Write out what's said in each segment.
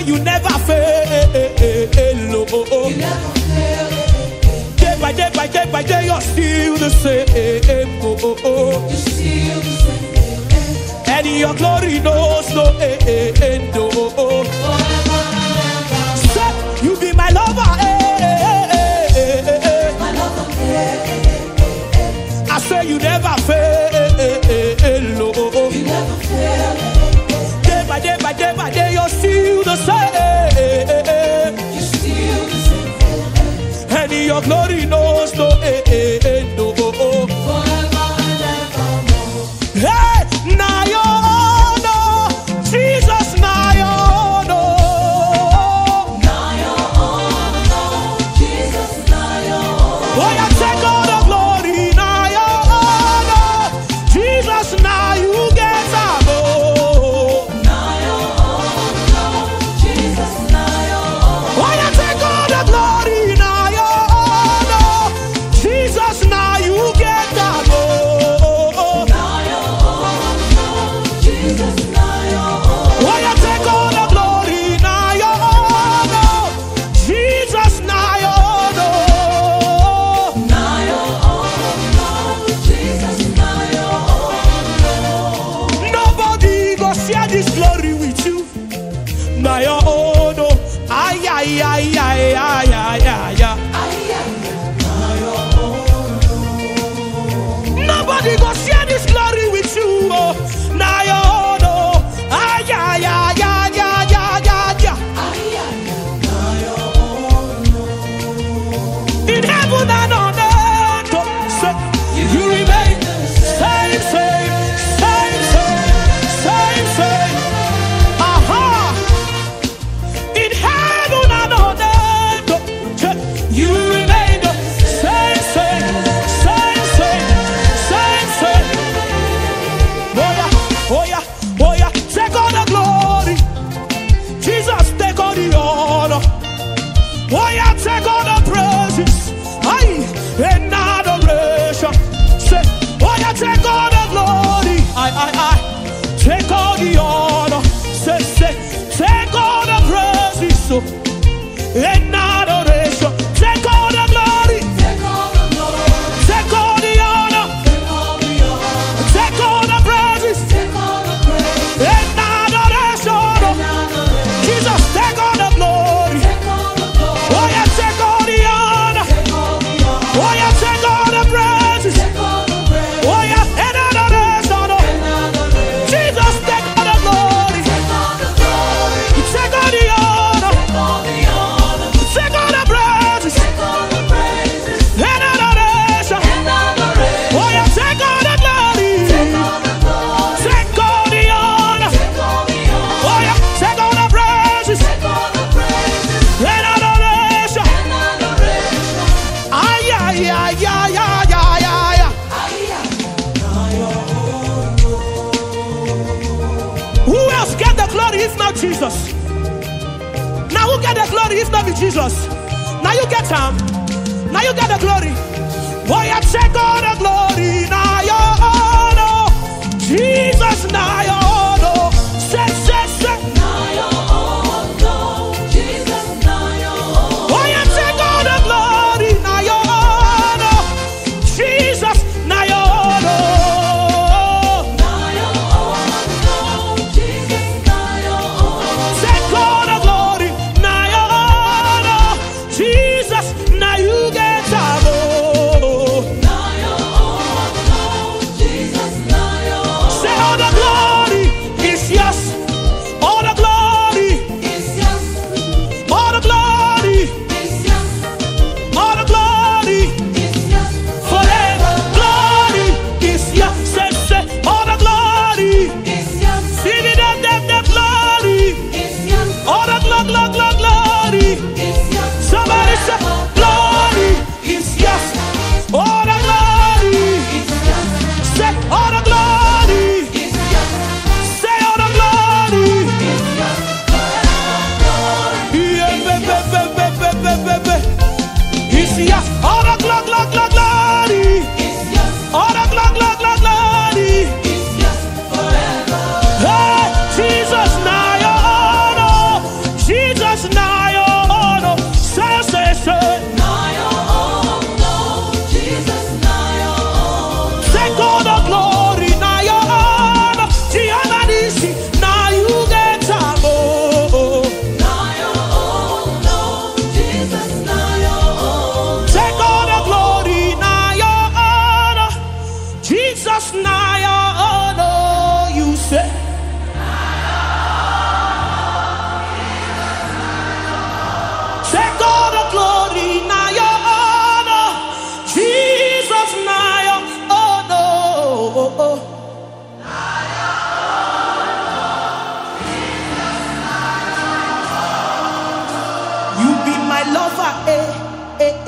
you never fail. Oh. You never fail. Day by day by day by day, you're still the same. Oh. You're still the same. And your glory knows no end. Oh. Say, you be my lover. My lover. I say you never fail. Oh. You never fail. Day by day by day by day, you're still the same. You're still the same. And your glory knows no end. Oh. Forever and evermore. Hey, now you know Jesus, now you know. Now you're on, oh, Jesus, now you're on. Oh, you take all the glory, now you know. Jesus, now you get some. Now you're on, oh, Jesus, now you're on. Oh, you take all the glory, now you know. Jesus, now you get that. Now you're on, oh, Jesus, now you're on. Oh, you take all the glory, now you know. Jesus, now you know. Now you're on, oh, Jesus, now you're on. Nobody go share this glory with you. Now your own. Oh. Ay, ay, ay, ay, ay, ay, ay, ay. Now you're on. Nobody go share this glory with you. Oh. Now your own. Oh. Ay, ay, ay, ay, ay, ay, ay, ay. Now you're on. In heaven and on earth, oh, say, you remain same, same, same, same, same, same. Aha! In heaven and on earth, oh, say, you remain the same, same, same, same, same, same. Oh yeah, oh yeah, oh yeah. Take all the glory. Jesus, take all the honor. Oh yeah, take all the praises. Aye, in adoration. Say, oh yeah, take all the glory. Aye. Take all the honor. Say, take all the praises. So, in adoration. Take all the glory. Take all the glory. Take all the honor. Take all the honor. Take all the praises. Take all the praise. In adoration. Jesus, take all the glory. Take all the glory. Oh yeah, take all the honor. Take all the honor. Oh yeah, take all the praises. Take all the praise. Oh yeah, in adoration. Jesus, take all the glory. Take all the glory. Take all the honor. Take all the honor. Take all the praises. Take all the praises. In adoration. Oh yeah, take all the glory. Take all the glory. Take all the honor. Take all the honor. Oh yeah, take all the praises. Take all the praises. In adoration. Ay, ay, ay, ay, ay, ay, ay, ay. Who else get the glory if not Jesus? Now who get the glory if not be Jesus? Now you get him. Now you get the glory. Boy, I take all the glory. Now you honor. Jesus, now you honor. Say, say, say. Now you're on, oh, Jesus, now you're on. Boy, I take all the glory. Now you honor. Jesus, now you honor. Now you're on, oh, Jesus, now you're on. Take all the glory. Now you honor. Jesus, now you get time. Now you're on, oh, Jesus, now you're on. Say all the glory.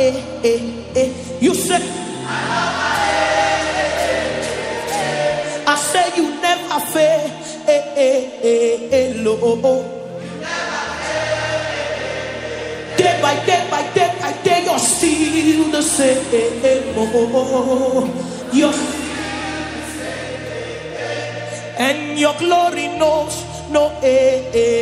You say, I say you never fail. Day by day by day by day, you're still the same. And your glory knows no end.